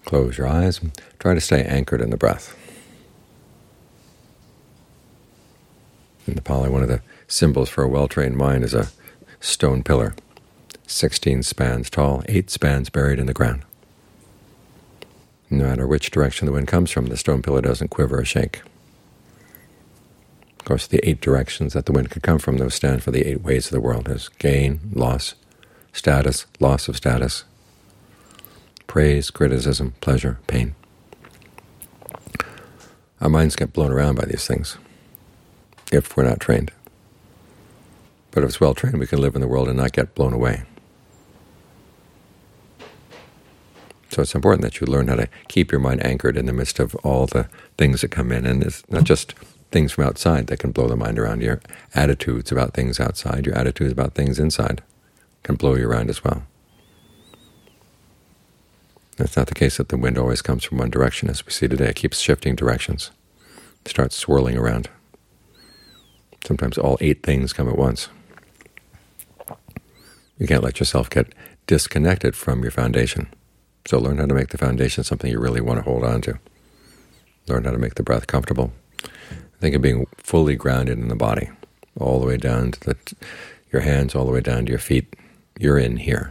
Close your eyes and try to stay anchored in the breath. In the Pali, one of the symbols for a well-trained mind is a stone pillar, 16 spans tall, 8 spans buried in the ground. No matter which direction the wind comes from, the stone pillar doesn't quiver or shake. Of course, the 8 directions that the wind could come from, those stand for the 8 ways of the world. There's gain, loss, status, loss of status, praise, criticism, pleasure, pain. Our minds get blown around by these things if we're not trained. But if it's well trained, we can live in the world and not get blown away. So it's important that you learn how to keep your mind anchored in the midst of all the things that come in. And it's not just things from outside that can blow the mind around. Your attitudes about things outside, your attitudes about things inside can blow you around as well. It's not the case that the wind always comes from one direction. As we see today, it keeps shifting directions. It starts swirling around. Sometimes all 8 things come at once. You can't let yourself get disconnected from your foundation. So learn how to make the foundation something you really want to hold on to. Learn how to make the breath comfortable. Think of being fully grounded in the body, all the way down to your hands, all the way down to your feet. You're in here.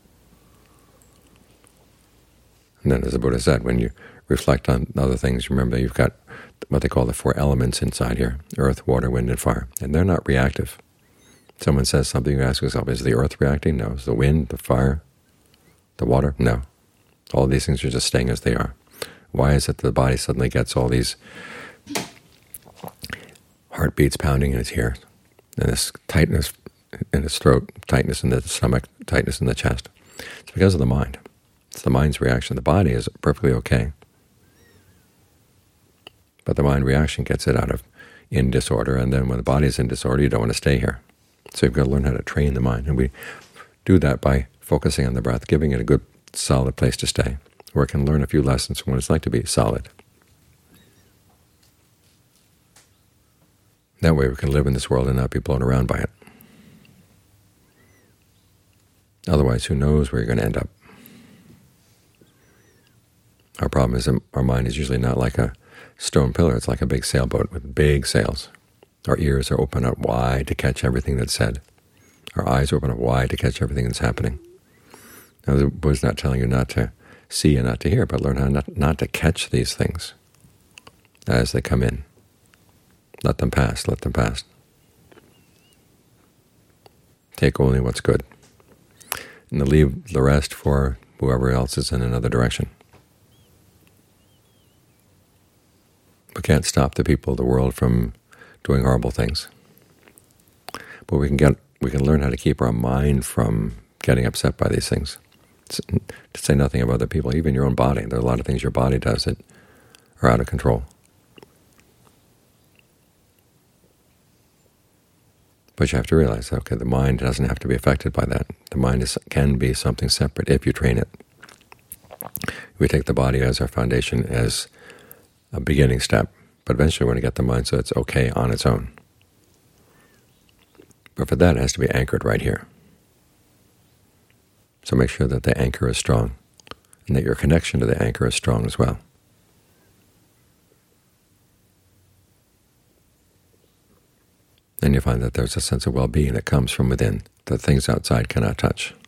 And then, as the Buddha said, when you reflect on other things, remember you've got what they call the 4 elements inside here: earth, water, wind, and fire. And they're not reactive. Someone says something, you ask yourself, is the earth reacting? No. Is the wind, the fire, the water? No. All these things are just staying as they are. Why is it that the body suddenly gets all these heartbeats pounding in its ears, and this tightness in its throat, tightness in the stomach, tightness in the chest? It's because of the mind. It's the mind's reaction. The body is perfectly okay, but the mind reaction gets it in disorder, and then when the body is in disorder, you don't want to stay here. So you've got to learn how to train the mind, and we do that by focusing on the breath, giving it a good, solid place to stay, where it can learn a few lessons from what it's like to be solid. That way we can live in this world and not be blown around by it. Otherwise, who knows where you're going to end up. Our problem is that our mind is usually not like a stone pillar. It's like a big sailboat with big sails. Our ears are open up wide to catch everything that's said. Our eyes are open up wide to catch everything that's happening. Now, the Buddha's not telling you not to see and not to hear, but learn how not to catch these things as they come in. Let them pass. Let them pass. Take only what's good, and to leave the rest for whoever else is in another direction. We can't stop the people of the world from doing horrible things, but we can learn how to keep our mind from getting upset by these things. To say nothing of other people, even your own body. There are a lot of things your body does that are out of control. But you have to realize, okay, the mind doesn't have to be affected by that. The mind can be something separate if you train it. We take the body as our foundation, as a beginning step, but eventually we're going to get the mind so it's okay on its own. But for that, it has to be anchored right here. So make sure that the anchor is strong, and that your connection to the anchor is strong as well. Then you find that there's a sense of well-being that comes from within that things outside cannot touch.